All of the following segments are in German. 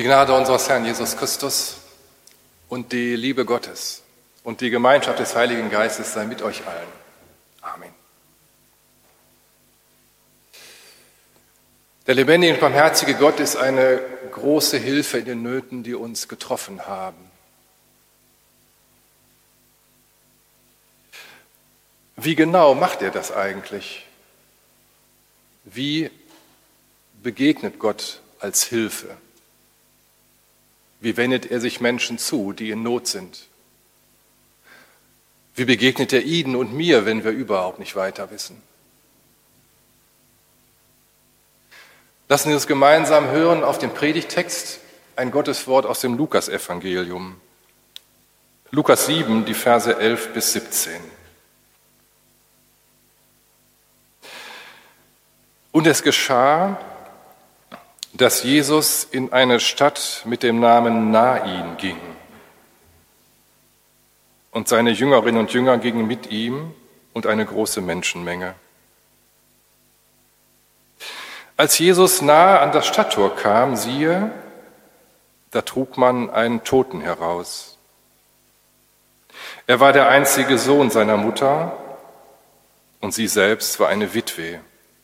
Die Gnade unseres Herrn Jesus Christus und die Liebe Gottes und die Gemeinschaft des Heiligen Geistes sei mit euch allen. Amen. Der lebendige und barmherzige Gott ist eine große Hilfe in den Nöten, die uns getroffen haben. Wie genau macht er das eigentlich? Wie begegnet Gott als Hilfe? Wie wendet er sich Menschen zu, die in Not sind? Wie begegnet er Ihnen und mir, wenn wir überhaupt nicht weiter wissen? Lassen Sie uns gemeinsam hören auf den Predigttext, ein Gotteswort aus dem Lukasevangelium. Lukas 7, die Verse 11 bis 17. Und es geschah, dass Jesus in eine Stadt mit dem Namen Nain ging. Und seine Jüngerinnen und Jünger gingen mit ihm und eine große Menschenmenge. Als Jesus nahe an das Stadttor kam, siehe, da trug man einen Toten heraus. Er war der einzige Sohn seiner Mutter und sie selbst war eine Witwe.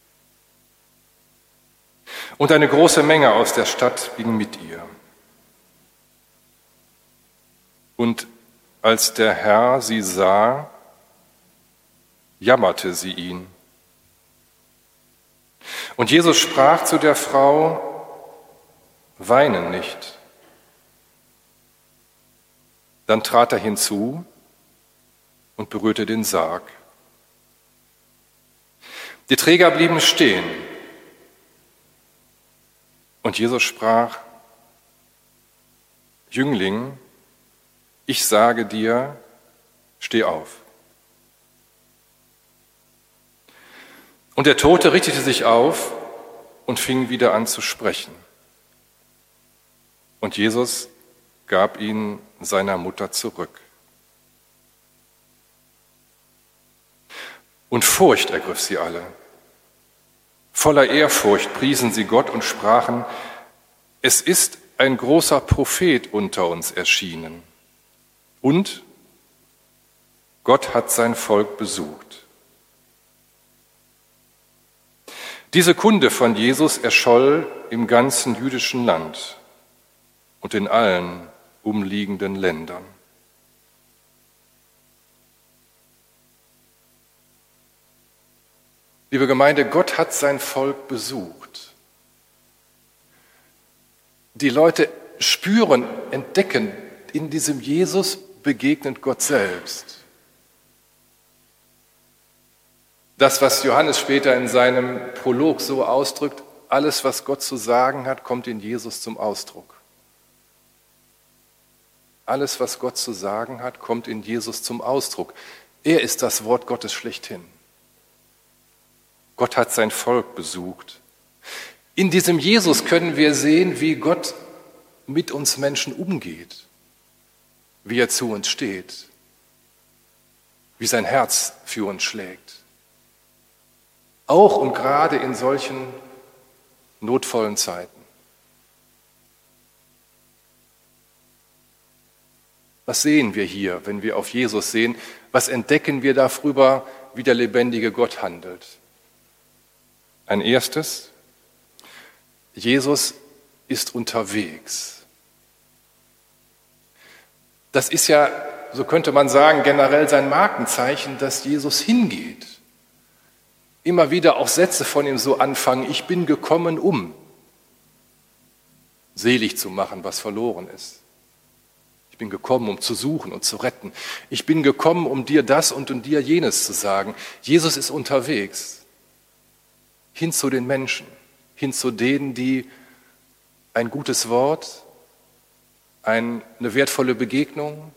Und eine große Menge aus der Stadt ging mit ihr. Und als der Herr sie sah, jammerte sie ihn. Und Jesus sprach zu der Frau: Weine nicht. Dann trat er hinzu und berührte den Sarg. Die Träger blieben stehen. Und Jesus sprach: Jüngling, ich sage dir, steh auf. Und der Tote richtete sich auf und fing wieder an zu sprechen. Und Jesus gab ihn seiner Mutter zurück. Und Furcht ergriff sie alle. Voller Ehrfurcht priesen sie Gott und sprachen: Es ist ein großer Prophet unter uns erschienen. Und Gott hat sein Volk besucht. Diese Kunde von Jesus erscholl im ganzen jüdischen Land und in allen umliegenden Ländern. Liebe Gemeinde, Gott hat sein Volk besucht. Die Leute spüren, entdecken, in diesem Jesus begegnet Gott selbst. Das, was Johannes später in seinem Prolog so ausdrückt: Alles, was Gott zu sagen hat, kommt in Jesus zum Ausdruck. Alles, was Gott zu sagen hat, kommt in Jesus zum Ausdruck. Er ist das Wort Gottes schlechthin. Gott hat sein Volk besucht. In diesem Jesus können wir sehen, wie Gott mit uns Menschen umgeht, wie er zu uns steht, wie sein Herz für uns schlägt. Auch und gerade in solchen notvollen Zeiten. Was sehen wir hier, wenn wir auf Jesus sehen? Was entdecken wir darüber, wie der lebendige Gott handelt? Ein erstes: Jesus ist unterwegs. Das ist ja, so könnte man sagen, generell sein Markenzeichen, dass Jesus hingeht. Immer wieder auch Sätze von ihm so anfangen: Ich bin gekommen, um selig zu machen, was verloren ist. Ich bin gekommen, um zu suchen und zu retten. Ich bin gekommen, um dir das und dir jenes zu sagen. Jesus ist unterwegs. Hin zu den Menschen, hin zu denen, die ein gutes Wort, eine wertvolle Begegnung,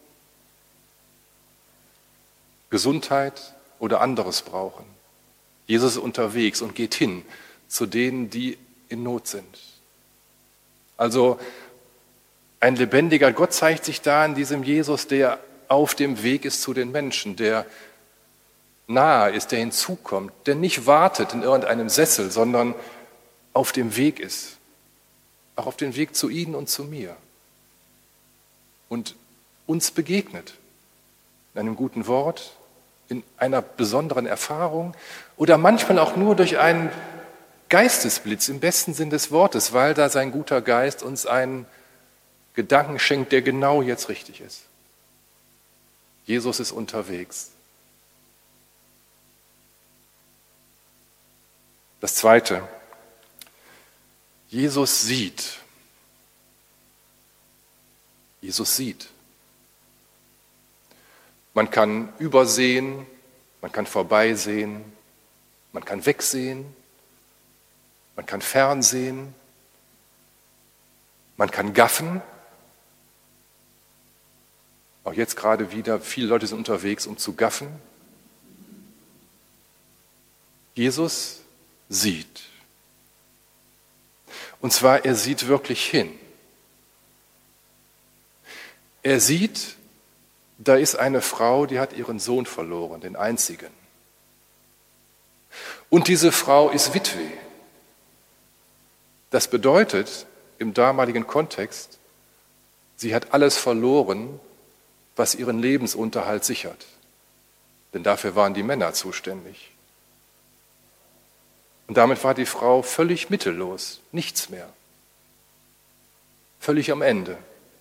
Gesundheit oder anderes brauchen. Jesus ist unterwegs und geht hin zu denen, die in Not sind. Also ein lebendiger Gott zeigt sich da in diesem Jesus, der auf dem Weg ist zu den Menschen, der nahe ist, der hinzukommt, der nicht wartet in irgendeinem Sessel, sondern auf dem Weg ist auch auf den Weg zu Ihnen und zu mir und uns begegnet. In einem guten Wort, in einer besonderen Erfahrung oder manchmal auch nur durch einen Geistesblitz im besten Sinn des Wortes, weil da sein guter Geist uns einen Gedanken schenkt, der genau jetzt richtig ist. Jesus ist unterwegs. Das Zweite, Jesus sieht. Jesus sieht. Man kann übersehen, man kann vorbeisehen, man kann wegsehen, man kann fernsehen, man kann gaffen. Auch jetzt gerade wieder, viele Leute sind unterwegs, um zu gaffen. Jesus sieht. Und zwar, er sieht wirklich hin. Er sieht, da ist eine Frau, die hat ihren Sohn verloren, den einzigen. Und diese Frau ist Witwe. Das bedeutet im damaligen Kontext, sie hat alles verloren, was ihren Lebensunterhalt sichert. Denn dafür waren die Männer zuständig. Und damit war die Frau völlig mittellos, nichts mehr. Völlig am Ende.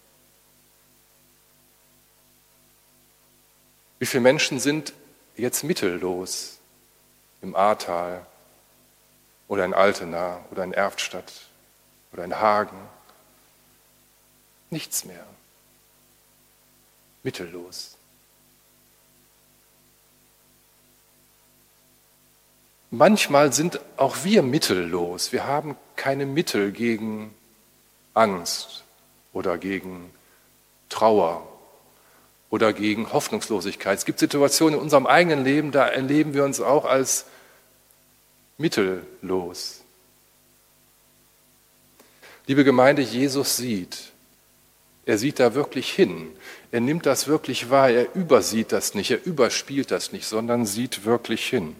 Wie viele Menschen sind jetzt mittellos im Ahrtal oder in Altena oder in Erftstadt oder in Hagen? Nichts mehr. Mittellos. Manchmal sind auch wir mittellos. Wir haben keine Mittel gegen Angst oder gegen Trauer oder gegen Hoffnungslosigkeit. Es gibt Situationen in unserem eigenen Leben, da erleben wir uns auch als mittellos. Liebe Gemeinde, Jesus sieht. Er sieht da wirklich hin. Er nimmt das wirklich wahr. Er übersieht das nicht, er überspielt das nicht, sondern sieht wirklich hin.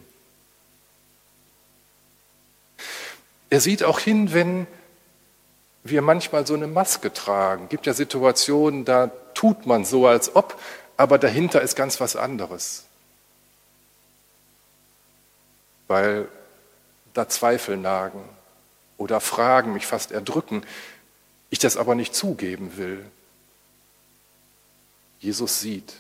Er sieht auch hin, wenn wir manchmal so eine Maske tragen. Es gibt ja Situationen, da tut man so, als ob, aber dahinter ist ganz was anderes. Weil da Zweifel nagen oder Fragen mich fast erdrücken, ich das aber nicht zugeben will. Jesus sieht.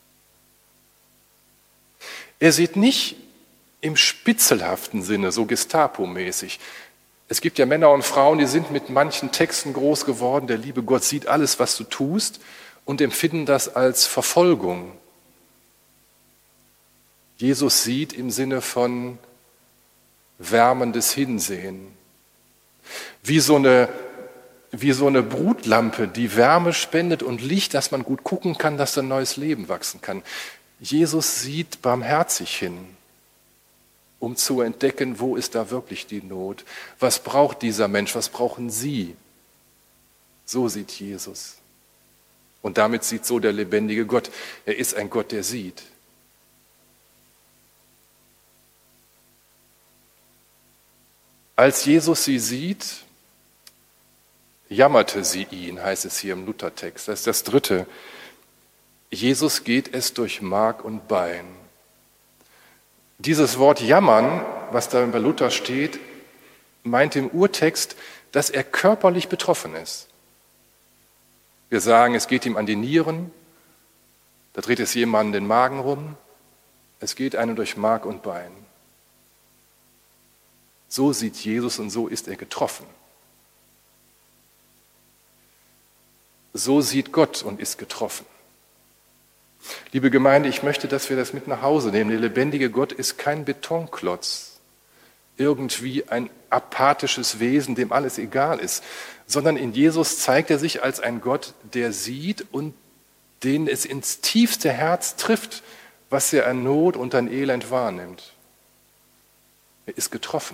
Er sieht nicht im spitzelhaften Sinne, so Gestapo-mäßig. Es gibt ja Männer und Frauen, die sind mit manchen Texten groß geworden. Der liebe Gott sieht alles, was du tust, und empfinden das als Verfolgung. Jesus sieht im Sinne von wärmendes Hinsehen. Wie so eine Brutlampe, die Wärme spendet und Licht, dass man gut gucken kann, dass ein neues Leben wachsen kann. Jesus sieht barmherzig hin, um zu entdecken, wo ist da wirklich die Not? Was braucht dieser Mensch? Was brauchen Sie? So sieht Jesus. Und damit sieht so der lebendige Gott. Er ist ein Gott, der sieht. Als Jesus sie sieht, jammerte sie ihn, heißt es hier im Luthertext. Das ist das Dritte. Jesus geht es durch Mark und Bein. Dieses Wort jammern, was da bei Luther steht, meint im Urtext, dass er körperlich betroffen ist. Wir sagen, es geht ihm an die Nieren, da dreht es jemandem den Magen rum, es geht einem durch Mark und Bein. So sieht Jesus und so ist er getroffen. So sieht Gott und ist getroffen. Liebe Gemeinde, ich möchte, dass wir das mit nach Hause nehmen. Der lebendige Gott ist kein Betonklotz, irgendwie ein apathisches Wesen, dem alles egal ist, sondern in Jesus zeigt er sich als ein Gott, der sieht und den es ins tiefste Herz trifft, was er an Not und an Elend wahrnimmt. Er ist getroffen.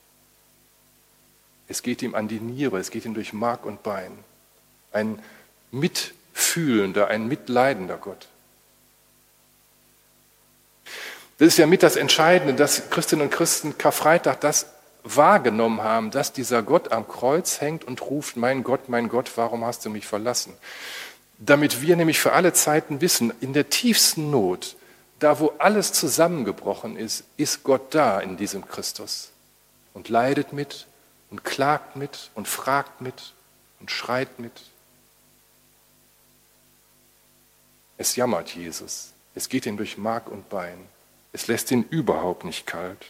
Es geht ihm an die Niere, es geht ihm durch Mark und Bein. Ein mitfühlender, ein mitleidender Gott. Das ist ja mit das Entscheidende, dass Christinnen und Christen Karfreitag das wahrgenommen haben, dass dieser Gott am Kreuz hängt und ruft, mein Gott, warum hast du mich verlassen? Damit wir nämlich für alle Zeiten wissen, in der tiefsten Not, da wo alles zusammengebrochen ist, ist Gott da in diesem Christus und leidet mit und klagt mit und fragt mit und schreit mit. Es jammert Jesus, es geht ihm durch Mark und Bein, es lässt ihn überhaupt nicht kalt.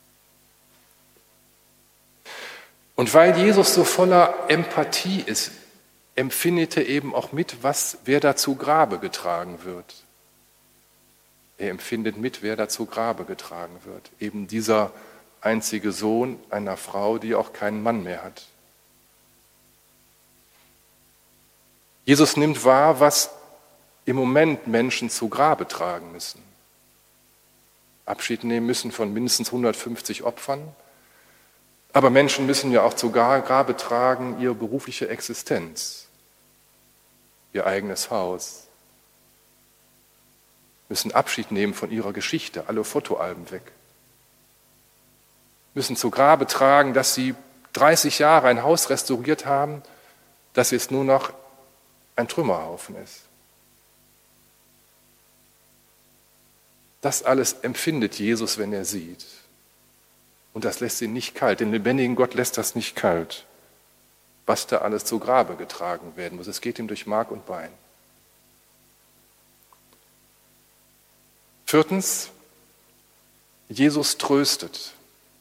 Und weil Jesus so voller Empathie ist, empfindet er eben auch mit, wer da zu Grabe getragen wird. Er empfindet mit, wer da zu Grabe getragen wird. Eben dieser einzige Sohn einer Frau, die auch keinen Mann mehr hat. Jesus nimmt wahr, was im Moment Menschen zu Grabe tragen müssen. Abschied nehmen müssen von mindestens 150 Opfern. Aber Menschen müssen ja auch zu Grabe tragen ihre berufliche Existenz, ihr eigenes Haus, müssen Abschied nehmen von ihrer Geschichte, alle Fotoalben weg, müssen zu Grabe tragen, dass sie 30 Jahre ein Haus restauriert haben, dass jetzt nur noch ein Trümmerhaufen ist. Das alles empfindet Jesus, wenn er sieht. Und das lässt ihn nicht kalt. Den lebendigen Gott lässt das nicht kalt, was da alles zu Grabe getragen werden muss. Es geht ihm durch Mark und Bein. Viertens, Jesus tröstet.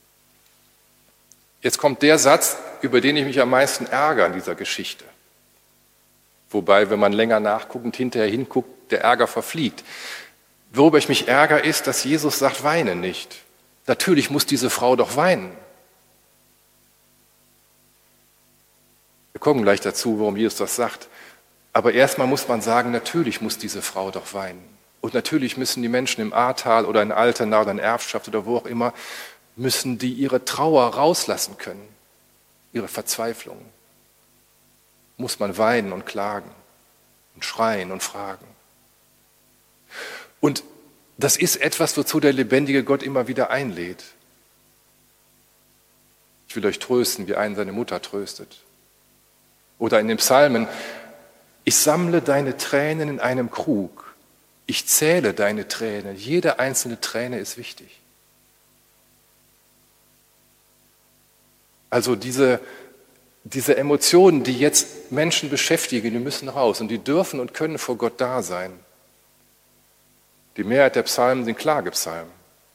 Jetzt kommt der Satz, über den ich mich am meisten ärgere an dieser Geschichte. Wobei, wenn man länger nachguckend hinterher hinguckt, der Ärger verfliegt. Worüber ich mich ärgere, ist, dass Jesus sagt, weine nicht. Natürlich muss diese Frau doch weinen. Wir kommen gleich dazu, warum Jesus das sagt. Aber erstmal muss man sagen, natürlich muss diese Frau doch weinen. Und natürlich müssen die Menschen im Ahrtal oder in Altena oder in Erfschaft oder wo auch immer, müssen die ihre Trauer rauslassen können, ihre Verzweiflung. Muss man weinen und klagen und schreien und fragen. Und das ist etwas, wozu der lebendige Gott immer wieder einlädt. Ich will euch trösten, wie einen seine Mutter tröstet. Oder in den Psalmen, ich sammle deine Tränen in einem Krug. Ich zähle deine Tränen. Jede einzelne Träne ist wichtig. Also diese Emotionen, die jetzt Menschen beschäftigen, die müssen raus und die dürfen und können vor Gott da sein. Die Mehrheit der Psalmen sind Klagepsalmen.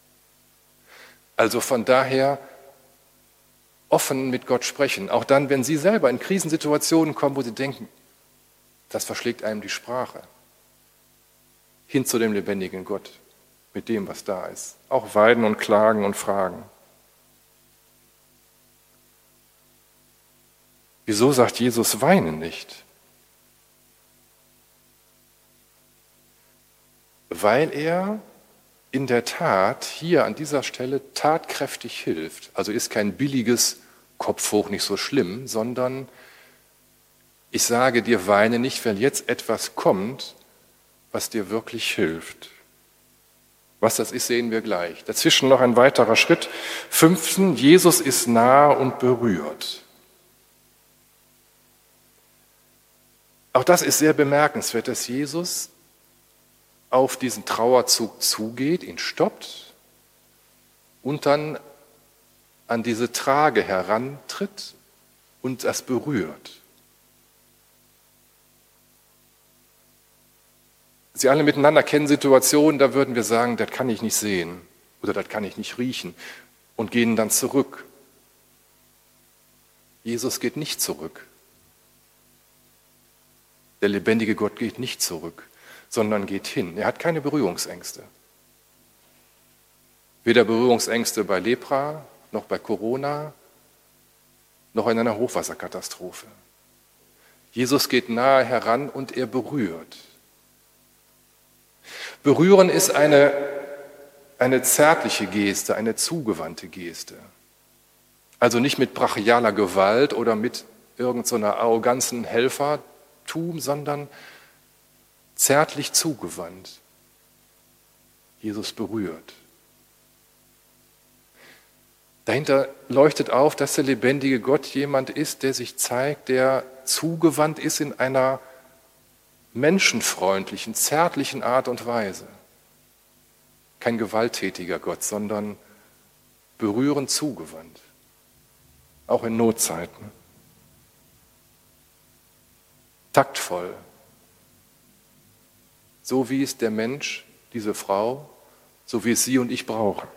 Also von daher offen mit Gott sprechen. Auch dann, wenn Sie selber in Krisensituationen kommen, wo Sie denken, das verschlägt einem die Sprache. Hin zu dem lebendigen Gott, mit dem, was da ist. Auch weinen und klagen und fragen. Wieso sagt Jesus, weine nicht? Weil er in der Tat hier an dieser Stelle tatkräftig hilft. Also ist kein billiges Kopf hoch, nicht so schlimm, sondern ich sage dir, weine nicht, weil jetzt etwas kommt, was dir wirklich hilft. Was das ist, sehen wir gleich. Dazwischen noch ein weiterer Schritt. 5. Jesus ist nah und berührt. Auch das ist sehr bemerkenswert, dass Jesus auf diesen Trauerzug zugeht, ihn stoppt und dann an diese Trage herantritt und das berührt. Sie alle miteinander kennen Situationen, da würden wir sagen, das kann ich nicht sehen oder das kann ich nicht riechen und gehen dann zurück. Jesus geht nicht zurück. Der lebendige Gott geht nicht zurück, sondern geht hin. Er hat keine Berührungsängste. Weder Berührungsängste bei Lepra, noch bei Corona, noch in einer Hochwasserkatastrophe. Jesus geht nahe heran und er berührt. Berühren ist eine zärtliche Geste, eine zugewandte Geste. Also nicht mit brachialer Gewalt oder mit irgendeiner arroganzen Helfertum, sondern zärtlich zugewandt. Jesus berührt. Dahinter leuchtet auf, dass der lebendige Gott jemand ist, der sich zeigt, der zugewandt ist in einer menschenfreundlichen, zärtlichen Art und Weise. Kein gewalttätiger Gott, sondern berührend zugewandt, auch in Notzeiten. Taktvoll, so wie es der Mensch, diese Frau, so wie es Sie und ich brauchen.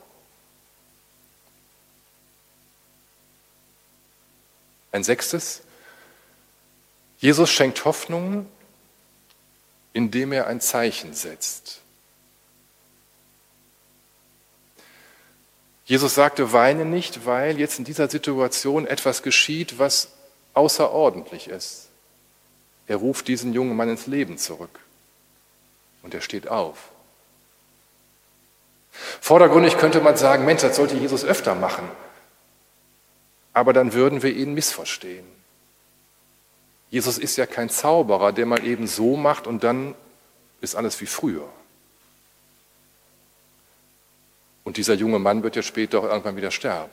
Ein sechstes, Jesus schenkt Hoffnung, indem er ein Zeichen setzt. Jesus sagte, weine nicht, weil jetzt in dieser Situation etwas geschieht, was außerordentlich ist. Er ruft diesen jungen Mann ins Leben zurück und er steht auf. Vordergründig könnte man sagen, Mensch, das sollte Jesus öfter machen. Aber dann würden wir ihn missverstehen. Jesus ist ja kein Zauberer, der mal eben so macht und dann ist alles wie früher. Und dieser junge Mann wird ja später auch irgendwann wieder sterben.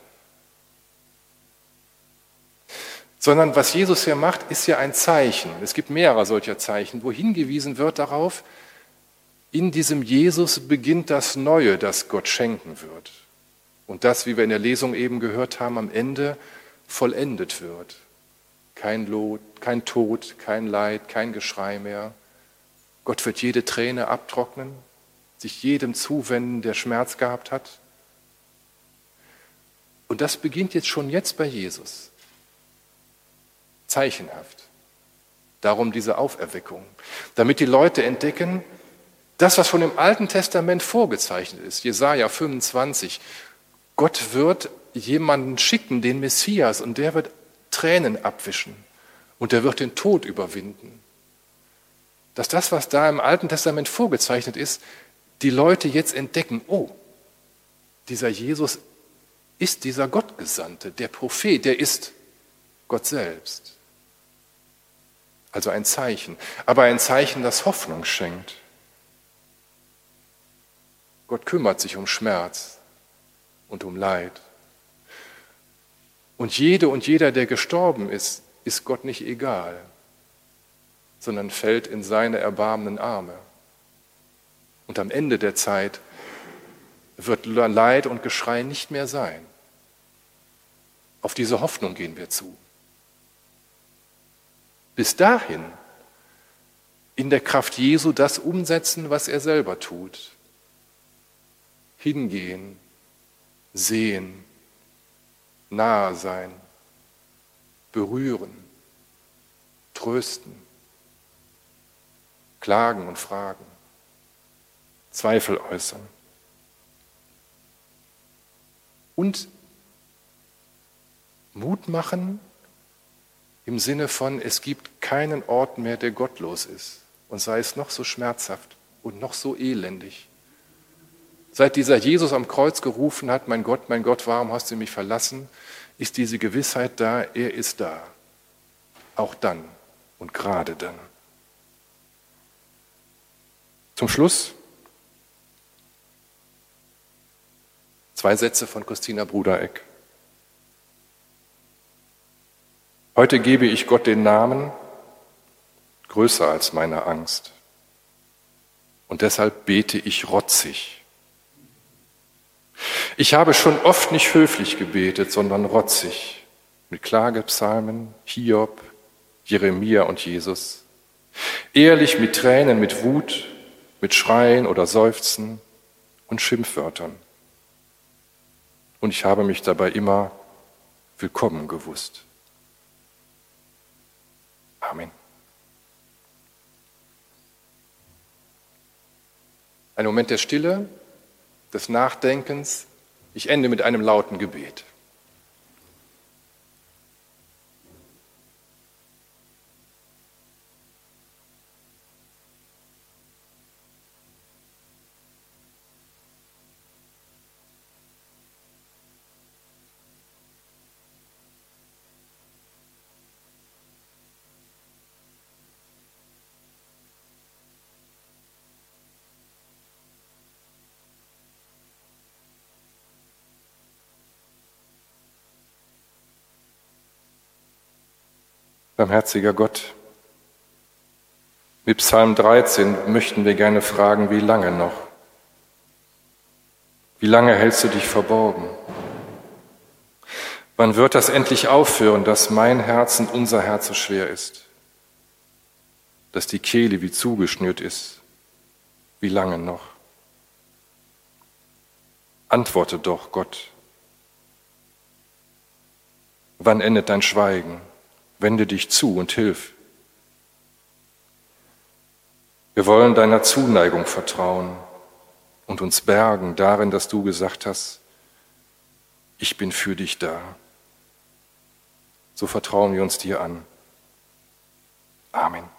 Sondern was Jesus hier macht, ist ja ein Zeichen. Es gibt mehrere solcher Zeichen, wo hingewiesen wird darauf, in diesem Jesus beginnt das Neue, das Gott schenken wird. Und das, wie wir in der Lesung eben gehört haben, am Ende vollendet wird. Kein Tod, kein Leid, kein Geschrei mehr. Gott wird jede Träne abtrocknen, sich jedem zuwenden, der Schmerz gehabt hat. Und das beginnt jetzt bei Jesus. Zeichenhaft. Darum diese Auferweckung. Damit die Leute entdecken, das, was schon im Alten Testament vorgezeichnet ist, Jesaja 25, Gott wird jemanden schicken, den Messias, und der wird Tränen abwischen und der wird den Tod überwinden. Dass das, was da im Alten Testament vorgezeichnet ist, die Leute jetzt entdecken, oh, dieser Jesus ist dieser Gottgesandte, der Prophet, der ist Gott selbst. Also ein Zeichen, aber ein Zeichen, das Hoffnung schenkt. Gott kümmert sich um Schmerz und um Leid. Und jede und jeder, der gestorben ist, ist Gott nicht egal, sondern fällt in seine erbarmenden Arme. Und am Ende der Zeit wird Leid und Geschrei nicht mehr sein. Auf diese Hoffnung gehen wir zu. Bis dahin in der Kraft Jesu das umsetzen, was er selber tut. Hingehen, sehen, nahe sein, berühren, trösten, klagen und fragen, Zweifel äußern. Und Mut machen im Sinne von, es gibt keinen Ort mehr, der gottlos ist. Und sei es noch so schmerzhaft und noch so elendig. Seit dieser Jesus am Kreuz gerufen hat, mein Gott, warum hast du mich verlassen, ist diese Gewissheit da, er ist da. Auch dann und gerade dann. Zum Schluss 2 Sätze von Christina Brudereck. Heute gebe ich Gott den Namen, größer als meine Angst. Und deshalb bete ich rotzig. Ich habe schon oft nicht höflich gebetet, sondern rotzig, mit Klagepsalmen, Hiob, Jeremia und Jesus. Ehrlich mit Tränen, mit Wut, mit Schreien oder Seufzen und Schimpfwörtern. Und ich habe mich dabei immer willkommen gewusst. Amen. Ein Moment der Stille, des Nachdenkens. Ich ende mit einem lauten Gebet. Barmherziger Gott, mit Psalm 13 möchten wir gerne fragen, wie lange noch? Wie lange hältst du dich verborgen? Wann wird das endlich aufhören, dass mein Herz und unser Herz so schwer ist? Dass die Kehle wie zugeschnürt ist? Wie lange noch? Antworte doch, Gott. Wann endet dein Schweigen? Wende dich zu und hilf. Wir wollen deiner Zuneigung vertrauen und uns bergen darin, dass du gesagt hast, ich bin für dich da. So vertrauen wir uns dir an. Amen.